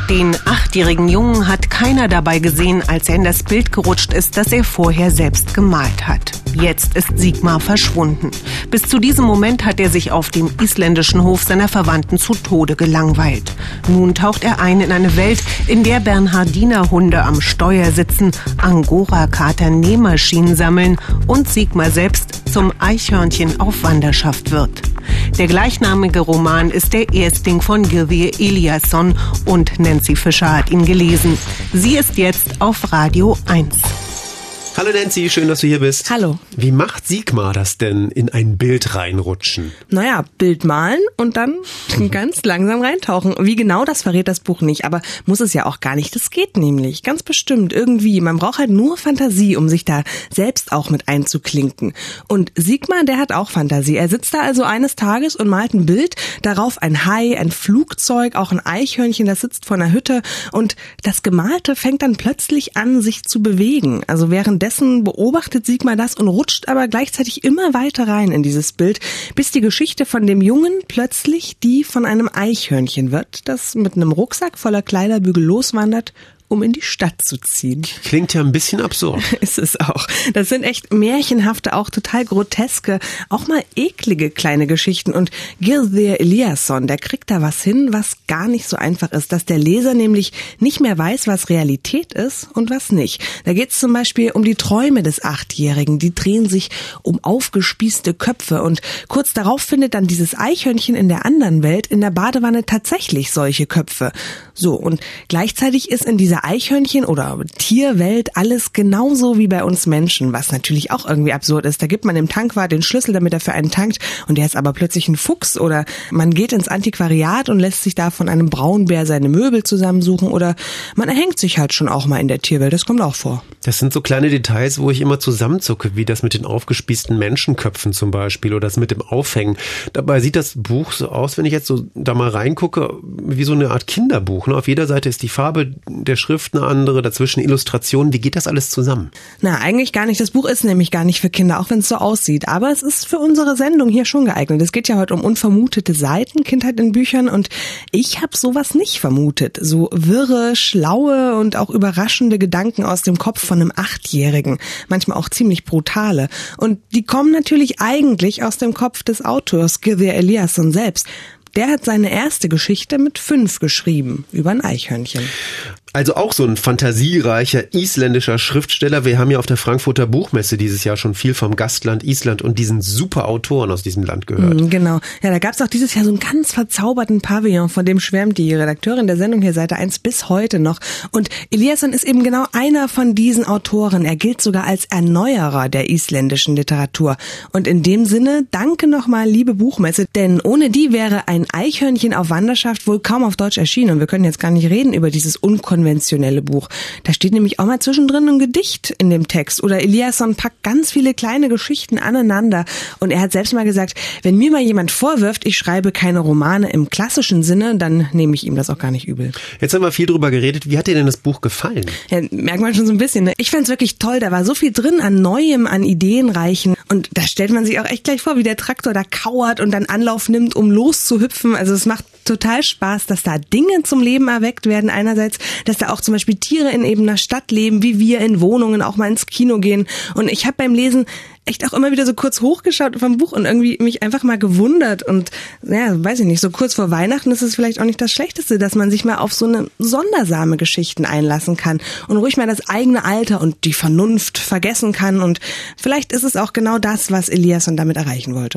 Den 8-jährigen Jungen hat keiner dabei gesehen, als er in das Bild gerutscht ist, das er vorher selbst gemalt hat. Jetzt ist Sigmar verschwunden. Bis zu diesem Moment hat er sich auf dem isländischen Hof seiner Verwandten zu Tode gelangweilt. Nun taucht er ein in eine Welt, in der Bernhardiner-Hunde am Steuer sitzen, Angora-Kater Nähmaschinen sammeln und Sigmar selbst zum Eichhörnchen auf Wanderschaft wird. Der gleichnamige Roman ist der Erstling von Gyrðir Elíasson und Nancy Fischer hat ihn gelesen. Sie ist jetzt auf Radio 1. Hallo Nancy, schön, dass du hier bist. Hallo. Wie macht Sigmar das denn, in ein Bild reinrutschen? Naja, Bild malen und dann ganz langsam reintauchen. Wie genau, das verrät das Buch nicht, aber muss es ja auch gar nicht. Das geht nämlich, ganz bestimmt, irgendwie. Man braucht halt nur Fantasie, um sich da selbst auch mit einzuklinken. Und Sigmar, der hat auch Fantasie. Er sitzt da also eines Tages und malt ein Bild, darauf ein Hai, ein Flugzeug, auch ein Eichhörnchen, das sitzt vor einer Hütte. Und das Gemalte fängt dann plötzlich an, sich zu bewegen. Also währenddessen beobachtet Sigmar das und rutscht aber gleichzeitig immer weiter rein in dieses Bild, bis die Geschichte von dem Jungen plötzlich die von einem Eichhörnchen wird, das mit einem Rucksack voller Kleiderbügel loswandert, um in die Stadt zu ziehen. Klingt ja ein bisschen absurd. Ist es auch. Das sind echt märchenhafte, auch total groteske, auch mal eklige kleine Geschichten. Und Gyrðir Elíasson, der kriegt da was hin, was gar nicht so einfach ist, dass der Leser nämlich nicht mehr weiß, was Realität ist und was nicht. Da geht es zum Beispiel um die Träume des 8-Jährigen. Die drehen sich um aufgespießte Köpfe. Und kurz darauf findet dann dieses Eichhörnchen in der anderen Welt in der Badewanne tatsächlich solche Köpfe. So, und gleichzeitig ist in dieser Eichhörnchen- oder Tierwelt alles genauso wie bei uns Menschen, was natürlich auch irgendwie absurd ist. Da gibt man dem Tankwart den Schlüssel, damit er für einen tankt und der ist aber plötzlich ein Fuchs oder man geht ins Antiquariat und lässt sich da von einem Braunbär seine Möbel zusammensuchen oder man erhängt sich halt schon auch mal in der Tierwelt, das kommt auch vor. Das sind so kleine Details, wo ich immer zusammenzucke, wie das mit den aufgespießten Menschenköpfen zum Beispiel oder das mit dem Aufhängen. Dabei sieht das Buch so aus, wenn ich jetzt so da mal reingucke, wie so eine Art Kinderbuch. Ne? Auf jeder Seite ist die Farbe der Schrift eine andere, dazwischen Illustrationen. Wie geht das alles zusammen? Na, eigentlich gar nicht. Das Buch ist nämlich gar nicht für Kinder, auch wenn es so aussieht. Aber es ist für unsere Sendung hier schon geeignet. Es geht ja heute um unvermutete Seiten, Kindheit in Büchern. Und ich habe sowas nicht vermutet. So wirre, schlaue und auch überraschende Gedanken aus dem Kopf von einem 8-Jährigen. Manchmal auch ziemlich brutale. Und die kommen natürlich eigentlich aus dem Kopf des Autors, Gyrðir Elíasson selbst. Der hat seine erste Geschichte mit 5 geschrieben, über ein Eichhörnchen. Also auch so ein fantasiereicher isländischer Schriftsteller. Wir haben ja auf der Frankfurter Buchmesse dieses Jahr schon viel vom Gastland Island und diesen super Autoren aus diesem Land gehört. Genau. Ja, da gab's auch dieses Jahr so einen ganz verzauberten Pavillon, von dem schwärmt die Redakteurin der Sendung hier Seite 1 bis heute noch. Und Elíasson ist eben genau einer von diesen Autoren. Er gilt sogar als Erneuerer der isländischen Literatur. Und in dem Sinne, danke nochmal, liebe Buchmesse, denn ohne die wäre ein Eichhörnchen auf Wanderschaft wohl kaum auf Deutsch erschienen. Und wir können jetzt gar nicht reden über dieses unkonventionelle Buch. Da steht nämlich auch mal zwischendrin ein Gedicht in dem Text. Oder Elíasson packt ganz viele kleine Geschichten aneinander. Und er hat selbst mal gesagt, wenn mir mal jemand vorwirft, ich schreibe keine Romane im klassischen Sinne, dann nehme ich ihm das auch gar nicht übel. Jetzt haben wir viel drüber geredet. Wie hat dir denn das Buch gefallen? Ja, merkt man schon so ein bisschen. Ne? Ich fand es wirklich toll. Da war so viel drin an Neuem, an Ideenreichen. Und da stellt man sich auch echt gleich vor, wie der Traktor da kauert und dann Anlauf nimmt, um loszuhüpfen. Also es macht total Spaß, dass da Dinge zum Leben erweckt werden. Einerseits, dass da auch zum Beispiel Tiere in eben einer Stadt leben, wie wir in Wohnungen auch mal ins Kino gehen. Und ich habe beim Lesen echt auch immer wieder so kurz hochgeschaut vom Buch und irgendwie mich einfach mal gewundert. Und ja, weiß ich nicht, so kurz vor Weihnachten ist es vielleicht auch nicht das Schlechteste, dass man sich mal auf so eine sondersame Geschichten einlassen kann und ruhig mal das eigene Alter und die Vernunft vergessen kann. Und vielleicht ist es auch genau das, was Elíasson damit erreichen wollte.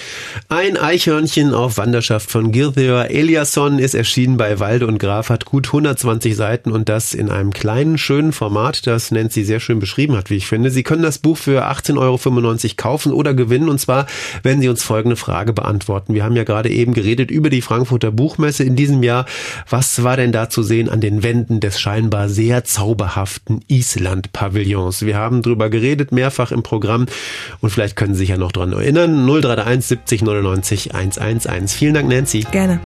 Ein Eichhörnchen auf Wanderschaft von Gyrðir Elíasson ist erschienen bei Walde und Graf, hat gut 120 Seiten und das in einem kleinen, schönen Format, das Nancy sehr schön beschrieben hat, wie ich finde. Sie können das Buch für 18,95 € kaufen oder gewinnen und zwar, wenn Sie uns folgende Frage beantworten. Wir haben ja gerade eben geredet über die Frankfurter Buchmesse in diesem Jahr. Was war denn da zu sehen an den Wänden des scheinbar sehr zauberhaften Island-Pavillons? Wir haben drüber geredet, mehrfach im Programm und vielleicht können Sie sich ja noch dran erinnern. 0331 70 99 111. Vielen Dank, Nancy. Gerne.